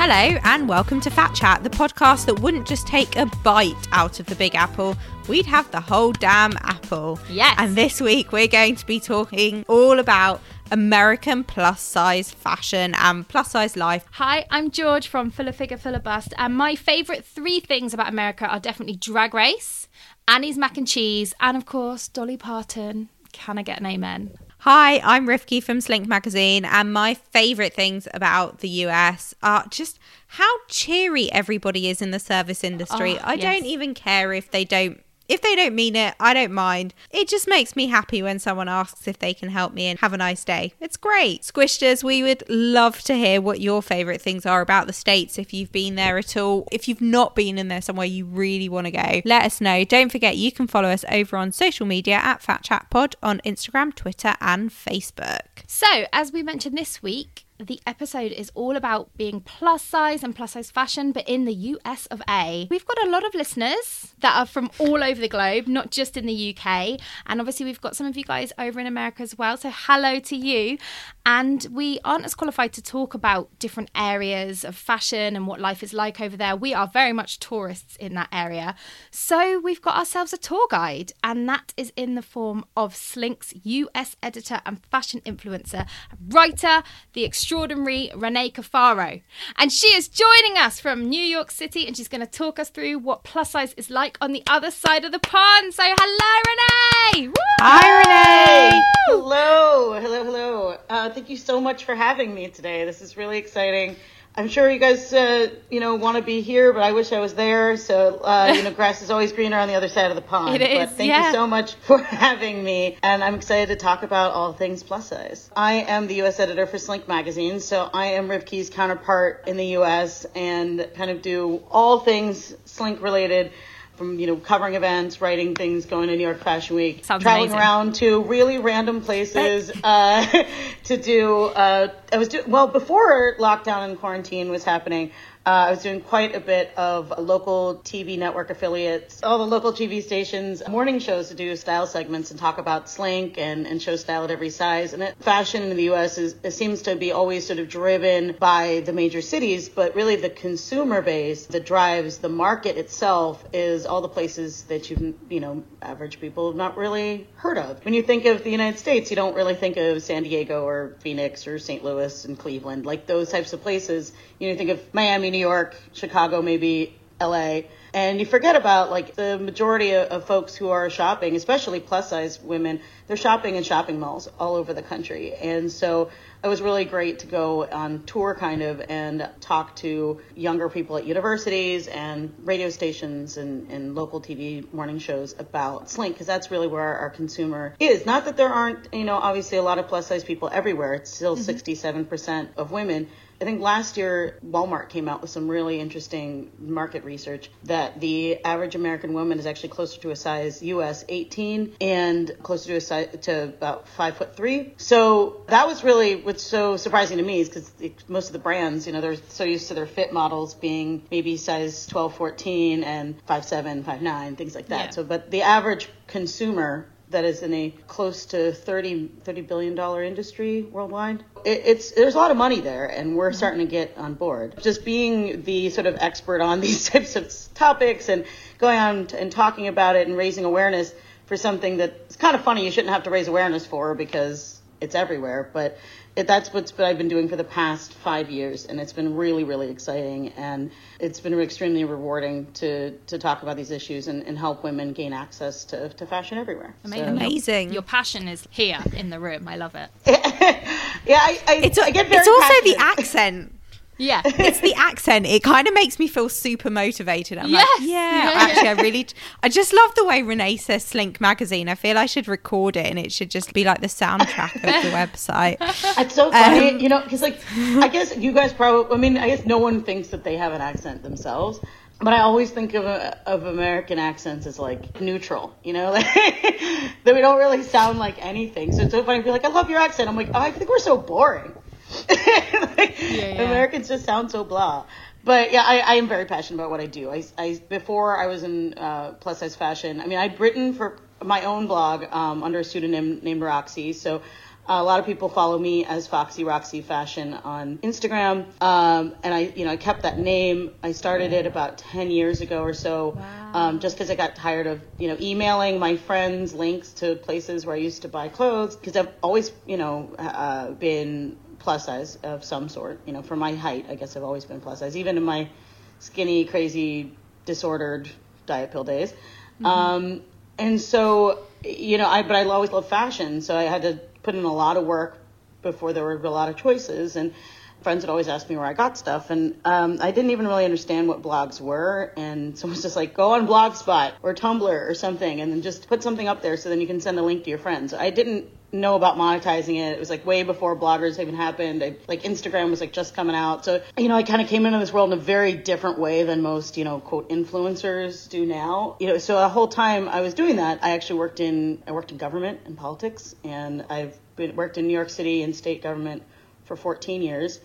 Hello and welcome to Fat Chat, the podcast that wouldn't just take a bite out of the Big Apple, we'd have the whole damn apple. Yes. And this week we're going to be talking all about American plus size fashion and plus size life. Hi, I'm George from Fuller Figure, Fuller Bust, and my favourite three things about America are definitely Drag Race, Annie's Mac and Cheese, and of course Dolly Parton. Can I get an amen? Hi, I'm Rifki from Slink Magazine, and my favourite things about the US are just how cheery everybody is in the service industry. I don't even care if they don't mean it. I don't mind. It just makes me happy when someone asks if they can help me and have a nice day. It's great. Squishters, we would love to hear what your favourite things are about the States if you've been there at all. If you've not been in there somewhere you really want to go, let us know. Don't forget you can follow us over on social media at Fat Chat Pod on Instagram, Twitter and Facebook. So, as we mentioned this week, the episode is all about being plus size and plus size fashion, but in the US of A. We've got a lot of listeners that are from all over the globe, not just in the UK. And obviously we've got some of you guys over in America as well. So hello to you. And we aren't as qualified to talk about different areas of fashion and what life is like over there. We are very much tourists in that area. So we've got ourselves a tour guide, and that is in the form of Slink's US editor and fashion influencer, writer, the extraordinary Renee Cafaro. And she is joining us from New York City, and she's going to talk us through what plus size is like on the other side of the pond. So hello, Renee! Woo! Hi, Renee! Hello. Thank you so much for having me today. This is really exciting. I'm sure you guys, want to be here, but I wish I was there. So, grass is always greener on the other side of the pond. It is, but thank you so much for having me. And I'm excited to talk about all things plus size. I am the U.S. editor for Slink Magazine. So I am Rifki's counterpart in the U.S. and kind of do all things Slink related. From, covering events, writing things, going to New York Fashion Week, Sounds traveling amazing. around to really random places to do. Before lockdown and quarantine was happening, I was doing quite a bit of local TV network affiliates, all the local TV stations, morning shows to do style segments and talk about Slink and show style at every size. And fashion in the U.S. seems to be always sort of driven by the major cities, but really the consumer base that drives the market itself is all the places that average people have not really heard of. When you think of the United States, you don't really think of San Diego or Phoenix or St. Louis and Cleveland, like those types of places. You think of Miami, New York, Chicago, maybe LA, and you forget about like the majority of folks who are shopping, especially plus size women. They're shopping in shopping malls all over the country. And so it was really great to go on tour kind of and talk to younger people at universities and radio stations and local TV morning shows about Slink, because that's really where our consumer is. Not that there aren't, obviously a lot of plus size people everywhere. It's still 67% of women. I think last year Walmart came out with some really interesting market research that the average American woman is actually closer to a size US 18 and closer to a size to about 5'3". So that was really what's so surprising to me is because most of the brands, they're so used to their fit models being maybe size 12, 14 and 5'7", 5'9", things like that. Yeah. So, but the average consumer that is in a close to $30 billion industry worldwide. There's a lot of money there, and we're starting to get on board. Just being the sort of expert on these types of topics and going on and talking about it and raising awareness for something that's kind of funny you shouldn't have to raise awareness for because it's everywhere, but that's what I've been doing for the past 5 years, and it's been really, really exciting, and it's been extremely rewarding to talk about these issues and help women gain access to fashion everywhere. Amazing. Your passion is here in the room. I love it. Yeah, I get very It's also passionate. the accent. Yeah. It's the accent. It kind of makes me feel super motivated. I'm Yes. like, actually, I just love the way Renee says Slink Magazine. I feel I should record it and it should just be like the soundtrack of the website. It's so funny, because I guess you guys probably, I guess no one thinks that they have an accent themselves. But I always think of American accents as like neutral, that we don't really sound like anything. So it's so funny to be like, I love your accent. I'm like, oh, I think we're so boring. Americans just sound so blah. But yeah, I am very passionate about what I do. I before I was in plus size fashion, I'd written for my own blog under a pseudonym named Roxy. So A lot of people follow me as Foxy Roxy Fashion on Instagram. And I kept that name. I started it about 10 years ago or so. Wow. Just because I got tired of, emailing my friends links to places where I used to buy clothes, because I've always, been plus size of some sort. For my height, I guess I've always been plus size, even in my skinny, crazy, disordered diet pill days. Mm-hmm. And so, but I always loved fashion. So I had to put in a lot of work before there were a lot of choices. And friends would always ask me where I got stuff. And I didn't even really understand what blogs were. And someone was just like, go on Blogspot or Tumblr or something, and then just put something up there so then you can send a link to your friends. I didn't know about monetizing it. It was like way before bloggers even happened. Instagram was like just coming out. So, I kind of came into this world in a very different way than most, quote, influencers do now. So the whole time I was doing that, I actually worked in government and politics, and I've worked in New York City and state government for 14 years.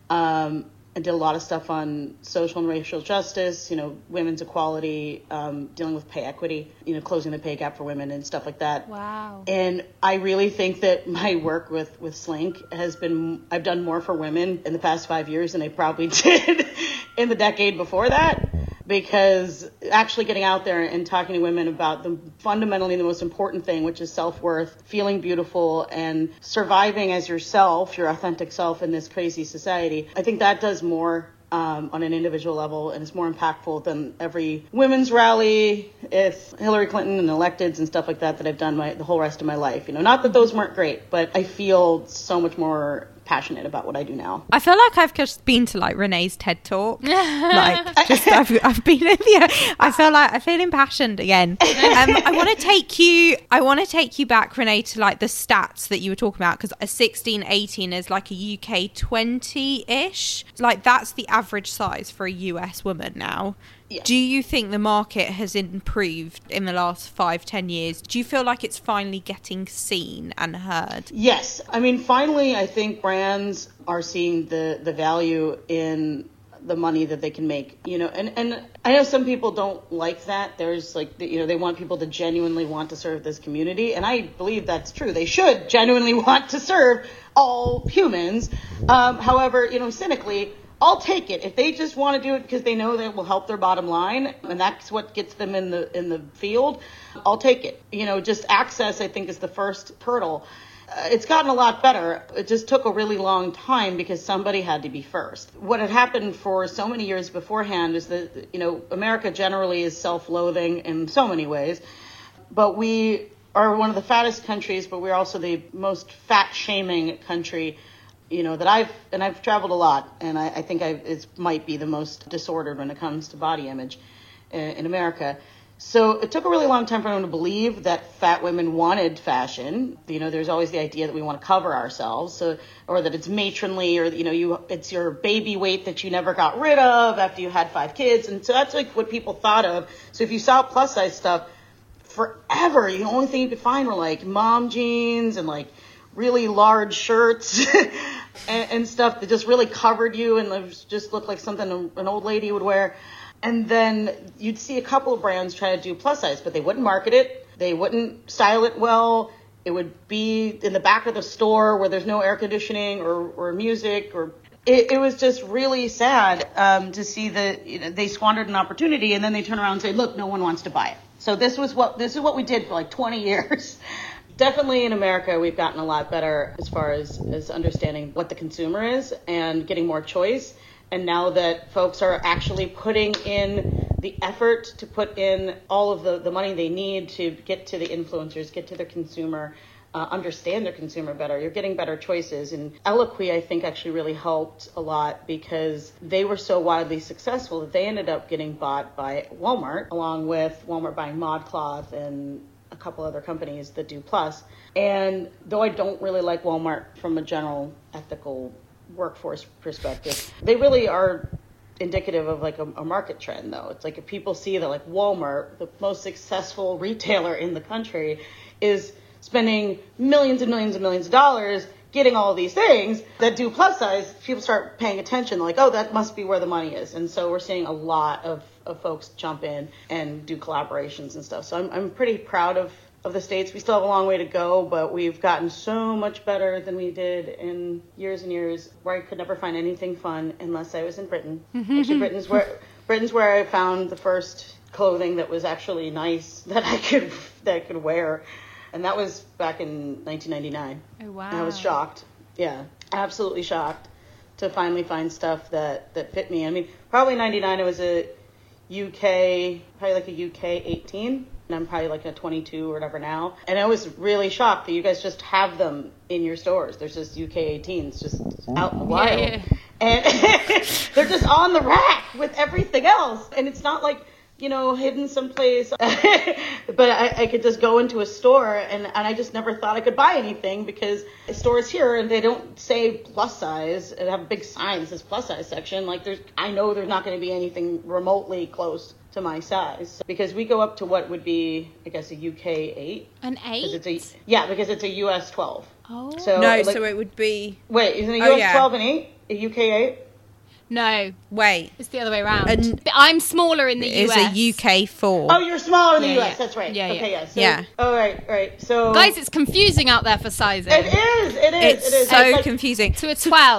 I did a lot of stuff on social and racial justice, women's equality, dealing with pay equity, closing the pay gap for women and stuff like that. Wow. And I really think that my work with Slink I've done more for women in the past 5 years than I probably did in the decade before that. Because actually getting out there and talking to women about fundamentally the most important thing, which is self-worth, feeling beautiful, and surviving as yourself, your authentic self in this crazy society, I think that does more on an individual level, and it's more impactful than every women's rally, if Hillary Clinton and electeds and stuff like that I've done the whole rest of my life. Not that those weren't great, but I feel so much more passionate about what I do now. I feel like I've just been to Renee's TED Talk. I've been I feel impassioned again. I want to take you back, Renee, to the stats that you were talking about, because a 16-18 is like a UK 20-ish. That's the average size for a US woman now. Yeah. Do you think the market has improved in the last 5-10 years? Do you feel like it's finally getting seen and heard? Yes. Finally, I think brands are seeing the value in the money that they can make, and I know some people don't like that. There's they want people to genuinely want to serve this community. And I believe that's true. They should genuinely want to serve all humans. However, cynically, I'll take it. If they just want to do it because they know that it will help their bottom line, and that's what gets them in the field, I'll take it. Just access, I think, is the first hurdle. It's gotten a lot better. It just took a really long time because somebody had to be first. What had happened for so many years beforehand is that, America generally is self-loathing in so many ways, but we are one of the fattest countries, but we're also the most fat-shaming country that I've traveled a lot, and I think it might be the most disordered when it comes to body image in America. So it took a really long time for anyone to believe that fat women wanted fashion. There's always the idea that we want to cover ourselves, or that it's matronly, or it's your baby weight that you never got rid of after you had 5 kids, and so that's what people thought of. So if you saw plus size stuff forever, the only thing you could find were mom jeans and really large shirts and stuff that just really covered you and just looked like something an old lady would wear. And then you'd see a couple of brands try to do plus size, but they wouldn't market it. They wouldn't style it well. It would be in the back of the store where there's no air conditioning or music, or it was just really sad to see that they squandered an opportunity, and then they turn around and say, look, no one wants to buy it. So this is what we did for 20 years. Definitely in America, we've gotten a lot better as far as understanding what the consumer is and getting more choice. And now that folks are actually putting in the effort to put in all of the money they need to get to the influencers, get to their consumer, understand their consumer better, you're getting better choices. And Eloquii, I think, actually really helped a lot because they were so widely successful that they ended up getting bought by Walmart, along with Walmart buying ModCloth and a couple other companies that do plus. And though I don't really like Walmart from a general ethical workforce perspective, they really are indicative of a market trend, though. It's if people see that Walmart, the most successful retailer in the country, is spending millions and millions and millions of dollars getting all of these things that do plus size, people start paying attention. They're oh, that must be where the money is. And so we're seeing a lot of folks jump in and do collaborations and stuff. So I'm pretty proud of of the States. We still have a long way to go, but we've gotten so much better than we did in years and years, where I could never find anything fun unless I was in Britain. Actually, Britain's where I found the first clothing that was actually nice that I could wear. And that was back in 1999. Oh, wow. And I was shocked. Yeah, absolutely shocked to finally find stuff that fit me. I mean, probably 99, it was probably like a UK 18. And I'm probably like a 22 or whatever now. And I was really shocked that you guys just have them in your stores. There's just UK 18s just out in the wild. Yeah. And they're just on the rack with everything else. And it's not like, hidden someplace. But I could just go into a store and I just never thought I could buy anything because stores here, and they don't say plus size and have a big sign that says plus size section. Like I know there's not going to be anything remotely close to my size because we go up to what would be, I guess, a UK 8. An 8? Because it's a US 12. Oh. So it would be... Wait, isn't it US 12 and 8? A UK 8? No. Wait. It's the other way around. I'm smaller in the US. It's a UK 4. Oh, you're smaller in the US. That's right. Yeah, okay, yeah. So, yeah. Oh, right. So... Guys, it's confusing out there for sizing. It is. It's so confusing. To a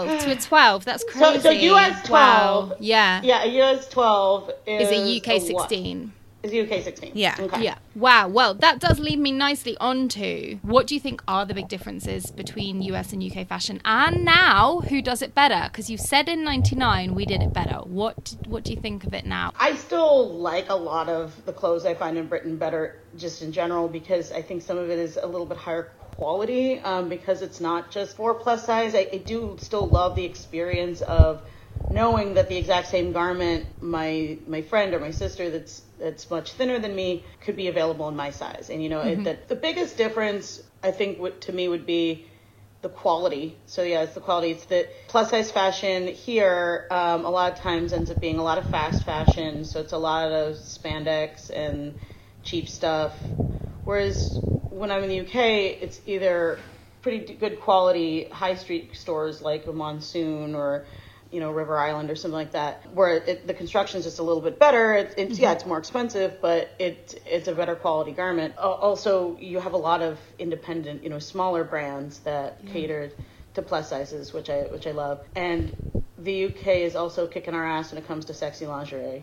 12. That's crazy. So US 12. Wow. Yeah. Yeah, a US 12 is a UK 16. Is a UK 16. Yeah. Okay. Yeah. Wow. Well, that does lead me nicely on to what do you think are the big differences between US and UK fashion, and now who does it better? Because you said in 99 we did it better. What do you think of it now? I still like a lot of the clothes I find in Britain better just in general because I think some of it is a little bit higher quality because it's not just for plus size. I do still love the experience of knowing that the exact same garment my friend or my sister that's much thinner than me could be available in my size. And the biggest difference I think to me would be the quality. So yeah, it's the quality. It's that plus size fashion here a lot of times ends up being a lot of fast fashion. So it's a lot of spandex and cheap stuff. Whereas when I'm in the UK, it's either pretty good quality high street stores like a Monsoon or River Island or something like that, where the construction is just a little bit better. It's more expensive, but it's a better quality garment. Also, you have a lot of independent, smaller brands that cater to plus sizes, which I love. And the UK is also kicking our ass when it comes to sexy lingerie.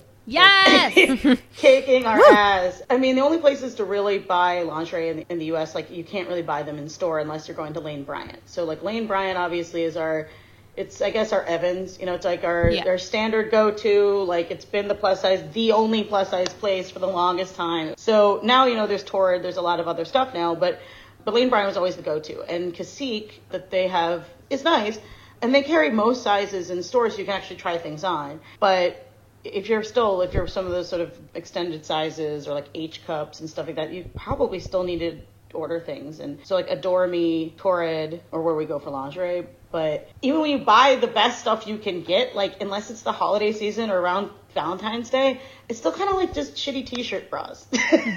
Yes! Kicking our ass. I mean, the only places to really buy lingerie in the US, like you can't really buy them in store unless you're going to Lane Bryant. So like Lane Bryant obviously is it's, I guess, our Evans, it's like our standard go-to, like it's been the only plus size place for the longest time. So now, there's Torrid, there's a lot of other stuff now, but Lane Bryant was always the go-to. And Cacique that they have is nice, and they carry most sizes in stores, so you can actually try things on. But if you're some of those sort of extended sizes or like H cups and stuff like that, you probably still need to order things. And so like Adore Me, Torrid, or where we go for lingerie. But even when you buy the best stuff you can get, like unless it's the holiday season or around Valentine's Day, it's still kind of like just shitty t-shirt bras.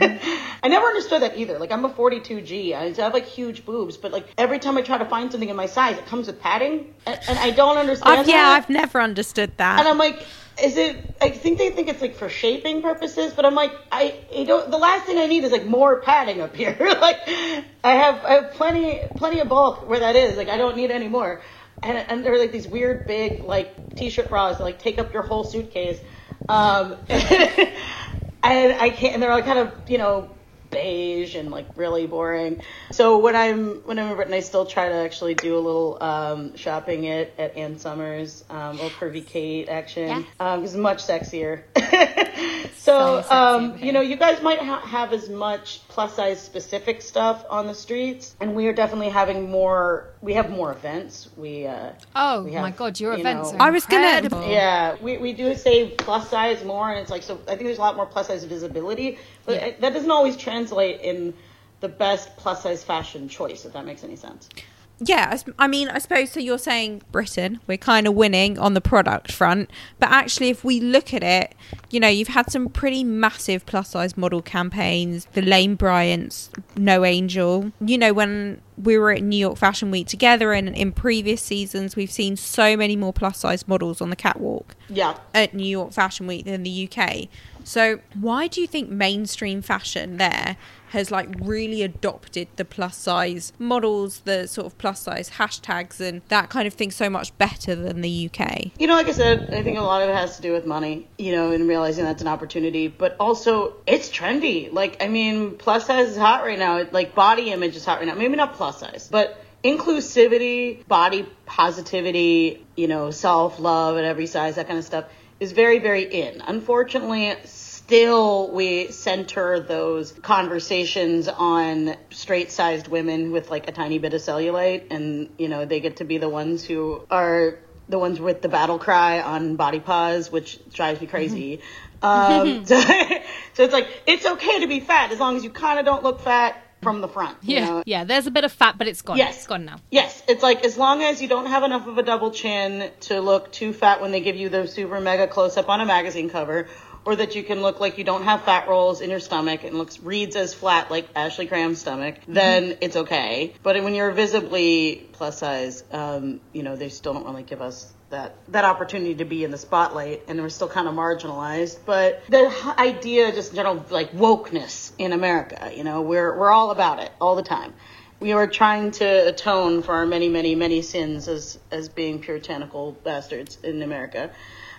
I never understood that either. Like I'm a 42G. I have like huge boobs, but like every time I try to find something in my size, it comes with padding. And I don't understand that. Yeah, I've never understood that. And I'm like, I think they think it's like for shaping purposes, but I'm like, the last thing I need is like more padding up here. Like I have plenty of bulk where that is. Like I don't need any more. And they're like these weird big like t-shirt bras that like take up your whole suitcase. And I can't, and they're like kind of, beige and like really boring. So when I'm in Britain, I still try to actually do a little shopping at Ann Summers, little Curvy Kate action, because it's much sexier. So sexy, you guys might have as much plus size specific stuff on the streets, and we are definitely having more. We have more events. We have, my God, your events are I was incredible. We do say plus size more, and it's like, so I think there's a lot more plus size visibility, but that doesn't always translate in the best plus size fashion choice, if that makes any sense. Yeah, I mean, I suppose, so you're saying Britain, we're kind of winning on the product front, but actually if we look at it, you've had some pretty massive plus size model campaigns, the Lane Bryant's No Angel, when we were at New York Fashion Week together, and in previous seasons we've seen so many more plus size models on the catwalk at New York Fashion Week than the UK. So why do you think mainstream fashion there has like really adopted the plus size models, the sort of plus size hashtags and that kind of thing so much better than the UK? You know, like I said, I think a lot of it has to do with money, you know, and realizing that's an opportunity, but also it's trendy. Like, I mean, plus size is hot right now. Like, body image is hot right now. Maybe not plus size, but inclusivity, body positivity, you know, self-love at every size, that kind of stuff is very, very in. Unfortunately, still we center those conversations on straight-sized women with like a tiny bit of cellulite, and, you know, they get to be the ones who are the ones with the battle cry on body pause, which drives me crazy. So it's like, it's okay to be fat as long as you kind of don't look fat from the front. You know? Yeah, there's a bit of fat, but it's gone. Yes. It's gone now. Yes, it's like, as long as you don't have enough of a double chin to look too fat when they give you the super mega close-up on a magazine cover, or that you can look like you don't have fat rolls in your stomach and reads as flat like Ashley Graham's stomach, then it's okay. But when you're visibly plus size, you know, they still don't really give us that opportunity to be in the spotlight, and we're still kind of marginalized. But the idea, just in general, like wokeness in America, you know, we're all about it all the time. We are trying to atone for our many, many, many sins as being puritanical bastards in America.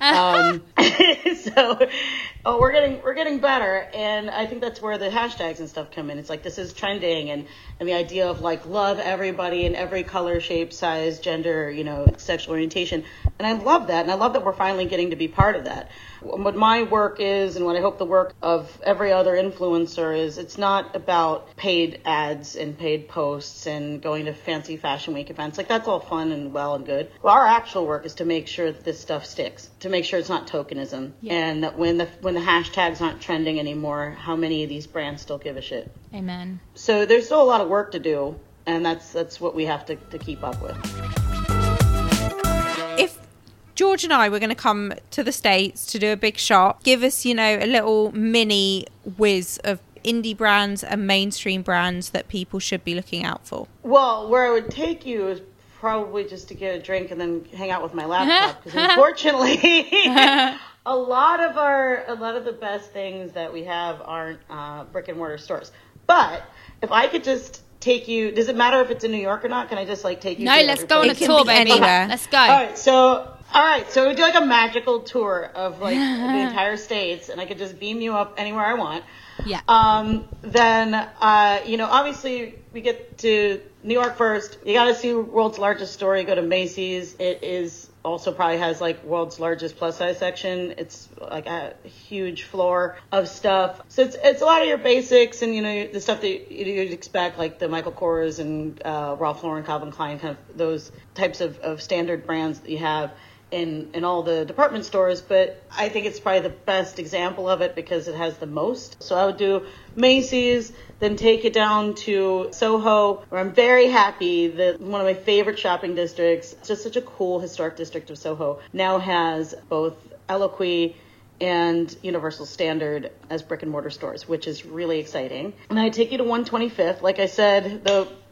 So we're getting better, and I think that's where the hashtags and stuff come in. It's like, this is trending, and the idea of like love everybody in every color, shape, size, gender, you know, sexual orientation. And I love that, and I love that we're finally getting to be part of that. What my work is, and what I hope the work of every other influencer is, it's not about paid ads and paid posts and going to fancy fashion week events. Like, that's all fun and well and good. Well, our actual work is to make sure that this stuff sticks, to make sure it's not tokenism, and that when the hashtags aren't trending anymore, how many of these brands still give a shit. Amen. So there's still a lot of work to do, and that's what we have to keep up with. If George and I were going to come to the States to do a big shop, give us, you know, a little mini whiz of indie brands and mainstream brands that people should be looking out for. Well, where I would take you is probably just to get a drink and then hang out with my laptop, because unfortunately a lot of the best things that we have aren't brick and mortar stores. But if I could just take you, does it matter if it's in New York or not? Can I just like take you? No, let's go on a tour, baby. Anywhere. Let's go. All right, so we do like a magical tour of like the entire states, and I could just beam you up anywhere I want. Yeah. Then, you know, obviously we get to New York first. You got to see world's largest store. You go to Macy's. It is also probably has like world's largest plus size section. It's like a huge floor of stuff. So it's a lot of your basics and, you know, the stuff that you'd expect, like the Michael Kors and Ralph Lauren, Calvin Klein, kind of those types of standard brands that you have in all the department stores. But I think it's probably the best example of it because it has the most. So I would do Macy's, then take it down to Soho, where I'm very happy that one of my favorite shopping districts, just such a cool historic district of Soho, now has both Eloquii and Universal Standard as brick and mortar stores, which is really exciting. And I take you to 125th. Like I said,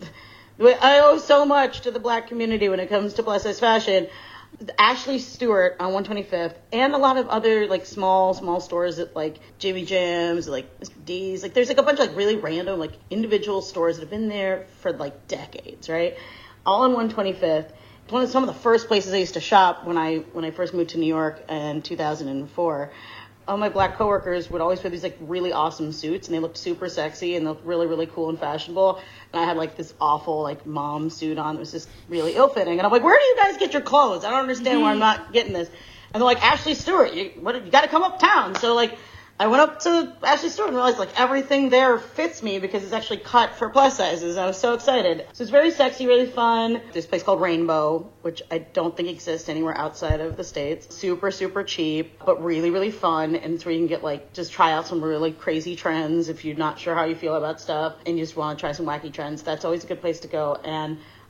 I owe so much to the Black community when it comes to plus size fashion. Ashley Stewart on 125th, and a lot of other like small stores at like Jimmy Jim's, like Mr. D's. Like there's like a bunch of like really random like individual stores that have been there for like decades, right? All on 125th. It's some of the first places I used to shop when I first moved to New York in 2004. All my Black coworkers would always wear these like really awesome suits, and they looked super sexy and they looked really, really cool and fashionable. And I had like this awful like mom suit on that was just really ill-fitting. And I'm like, where do you guys get your clothes? I don't understand why I'm not getting this. And they're like, Ashley Stewart, you got to come uptown. So like I went up to Ashley Stewart and realized like everything there fits me because it's actually cut for plus sizes. I was so excited. So it's very sexy, really fun. There's a place called Rainbow, which I don't think exists anywhere outside of the States. Super, super cheap, but really, really fun. And it's where you can get like, just try out some really crazy trends if you're not sure how you feel about stuff and you just want to try some wacky trends. That's always a good place to go. And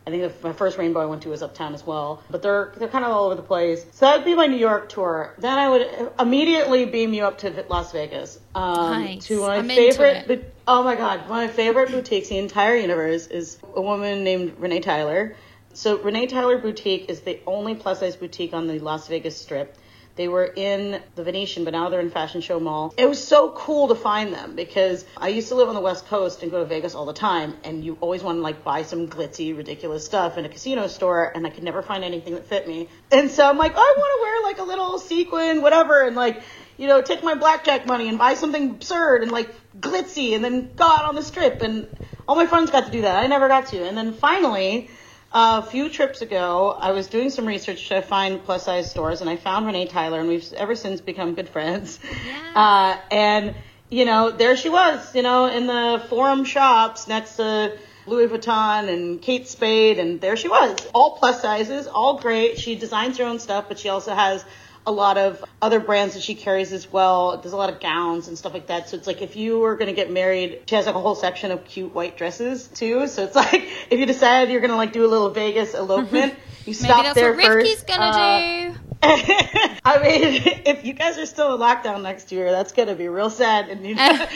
I think my first Rainbow I went to was Uptown as well. But they're kind of all over the place. So that would be my New York tour. Then I would immediately beam you up to Las Vegas. Nice. To my I'm favorite. into it. Oh my God, my favorite boutiques in the entire universe is a woman named Renee Tyler. So Renee Tyler Boutique is the only plus size boutique on the Las Vegas Strip. They were in the Venetian, but now they're in Fashion Show Mall. It was so cool to find them because I used to live on the West Coast and go to Vegas all the time. And you always want to like buy some glitzy, ridiculous stuff in a casino store. And I could never find anything that fit me. And so I'm like, I want to wear like a little sequin, whatever. And like, you know, take my blackjack money and buy something absurd and like glitzy and then go out on the Strip. And all my friends got to do that. I never got to. And then finally, a few trips ago, I was doing some research to find plus size stores, and I found Renee Tyler, and we've ever since become good friends. Yes. And, you know, there she was, you know, in the Forum shops next to Louis Vuitton and Kate Spade, and there she was. All plus sizes, all great. She designs her own stuff, but she also has a lot of other brands that she carries as well. There's a lot of gowns and stuff like that. So it's like if you were going to get married, she has like a whole section of cute white dresses too. So it's like if you decided you're going to like do a little Vegas elopement, you stop there first. Maybe that's what Rivki's going to do. I mean, if you guys are still in lockdown next year, that's going to be real sad. And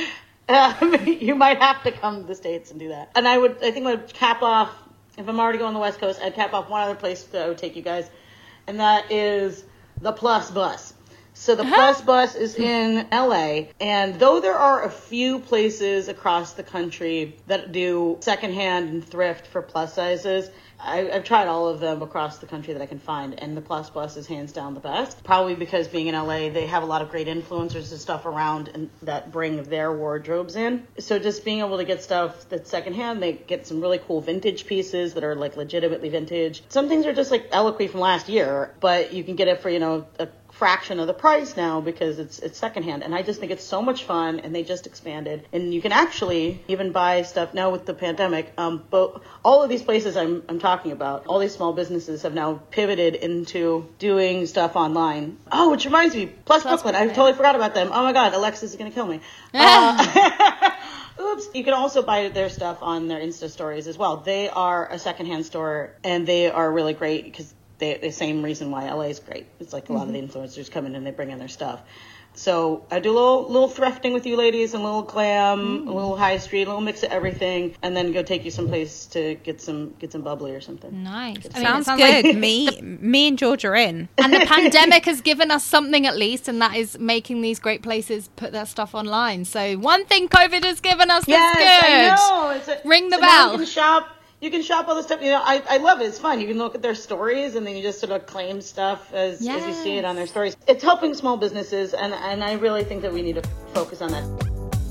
you might have to come to the States and do that. And I think I would cap off, if I'm already going to the West Coast, I'd cap off one other place that I would take you guys. And that is the Plus Bus. So the Plus Bus is in LA, and though there are a few places across the country that do secondhand and thrift for plus sizes, I've tried all of them across the country that I can find, and the Plus Bus is hands down the best. Probably because being in LA, they have a lot of great influencers and stuff around and that bring their wardrobes in. So just being able to get stuff that's secondhand, they get some really cool vintage pieces that are like legitimately vintage. Some things are just like Eloquy from last year, but you can get it for, you know, a fraction of the price now because it's secondhand. And I just think it's so much fun, and they just expanded, and you can actually even buy stuff now with the pandemic. But all of these places I'm talking about, all these small businesses have now pivoted into doing stuff online. Oh, which reminds me, Plus Brooklyn. I totally forgot about them. Oh my God, Alexis is gonna kill me. Oops. You can also buy their stuff on their Insta stories as well. They are a secondhand store, and they are really great because the same reason why LA is great. It's like a lot of the influencers come in and they bring in their stuff. So I do a little thrifting with you ladies, and a little glam, a little high street, a little mix of everything, and then go take you someplace to get some bubbly or something. Nice. Sounds good. Like me and George are in. And the pandemic has given us something at least, and that is making these great places put their stuff online. So one thing COVID has given us that's good. I know. Ring the bell. You can shop all the stuff. You know, I love it. It's fun. You can look at their stories, and then you just sort of claim stuff as you see it on their stories. It's helping small businesses, and I really think that we need to focus on that.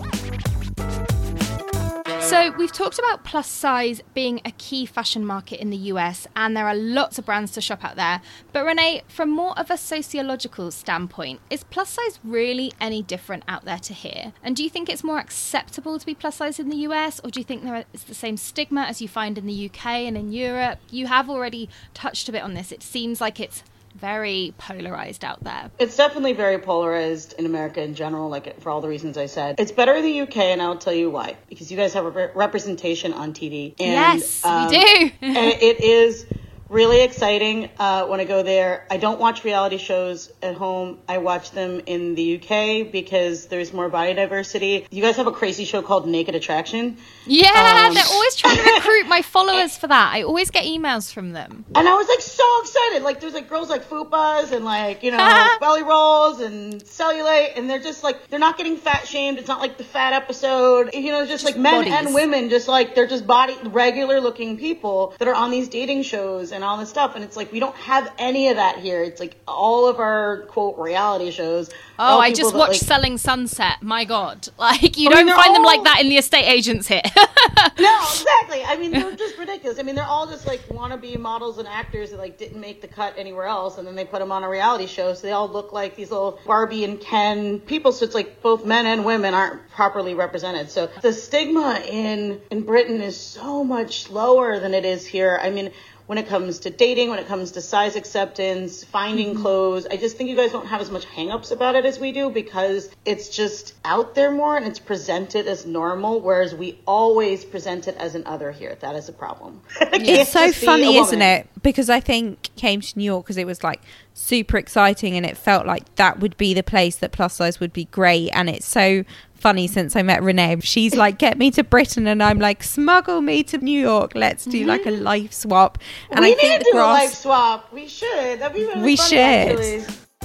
So we've talked about plus size being a key fashion market in the US, and there are lots of brands to shop out there. But Renee, from more of a sociological standpoint, is plus size really any different out there to here? And do you think it's more acceptable to be plus size in the US, or do you think there is the same stigma as you find in the UK and in Europe? You have already touched a bit on this. It seems like it's very polarized out there. It's definitely very polarized in America in general, like for all the reasons I said. It's better in the UK, and I'll tell you why. Because you guys have a representation on TV. And, yes, we do. And it is really exciting when I go there. I don't watch reality shows at home. I watch them in the UK because there's more body diversity. You guys have a crazy show called Naked Attraction. Yeah, they're always trying to recruit my followers for that. I always get emails from them. And I was like so excited. Like there's like girls like fupas and like, you know, belly rolls and cellulite, and they're just like, they're not getting fat shamed. It's not like the fat episode. You know, just like men bodies. And women, just like they're just regular looking people that are on these dating shows and all this stuff. And it's like we don't have any of that here. It's like all of our quote reality shows. Oh, I just watched Selling Sunset. My God. Like you don't find them like that in the estate agents here. No, exactly. I mean, they're just ridiculous. I mean, they're all just like wannabe models and actors that like didn't make the cut anywhere else, and then they put them on a reality show, so they all look like these little Barbie and Ken people. So it's like both men and women aren't properly represented. So the stigma in Britain is so much lower than it is here. I mean, when it comes to dating, when it comes to size acceptance, finding clothes. I just think you guys don't have as much hangups about it as we do because it's just out there more and it's presented as normal, whereas we always present it as an other here. That is a problem. It's so funny, isn't it? Because I think came to New York because it was like super exciting and it felt like that would be the place that plus size would be great. And it's so funny since I met Renee. She's like, get me to Britain, and I'm like, smuggle me to New York. Let's do like a life swap. And we need to do a life swap. We should. That'd be really funny, actually.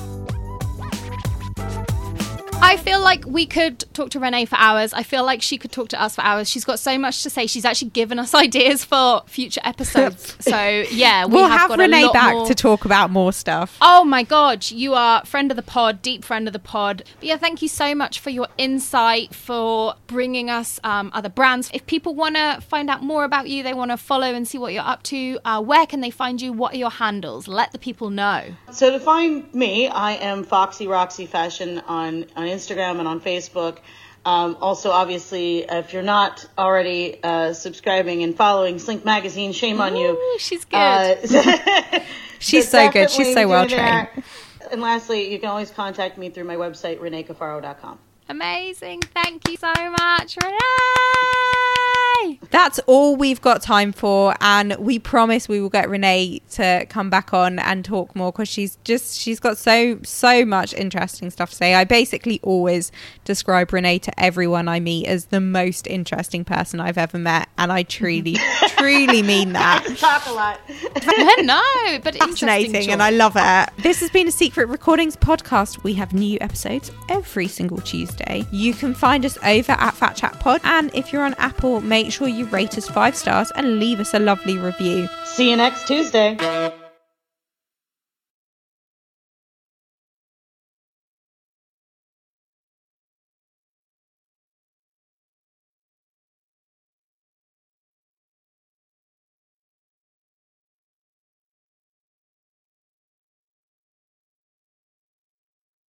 I feel like we could talk to Renee for hours. I feel like she could talk to us for hours. She's got so much to say. She's actually given us ideas for future episodes. So, yeah, we'll have got Renee back more to talk about more stuff. Oh, my God. You are friend of the pod, deep friend of the pod. But, yeah, thank you so much for your insight, for bringing us other brands. If people want to find out more about you, they want to follow and see what you're up to, where can they find you? What are your handles? Let the people know. So to find me, I am Foxy Roxy Fashion on Instagram and on Facebook. Also, obviously, if you're not already subscribing and following Slink Magazine, shame on you. She's good. She's so good. She's so well trained. And lastly, you can always contact me through my website, ReneeCafaro.com. Amazing. Thank you so much, Renee. That's all we've got time for, and we promise we will get Renee to come back on and talk more because she's got so much interesting stuff to say. I basically always describe Renee to everyone I meet as the most interesting person I've ever met, and I truly mean that. I talk a lot. No, but fascinating, and I love it. This has been a Secret Recordings podcast. We have new episodes every single Tuesday. You can find us over at Fat Chat Pod, and if you're on Apple, make sure you rate us 5 stars and leave us a lovely review. See you next Tuesday.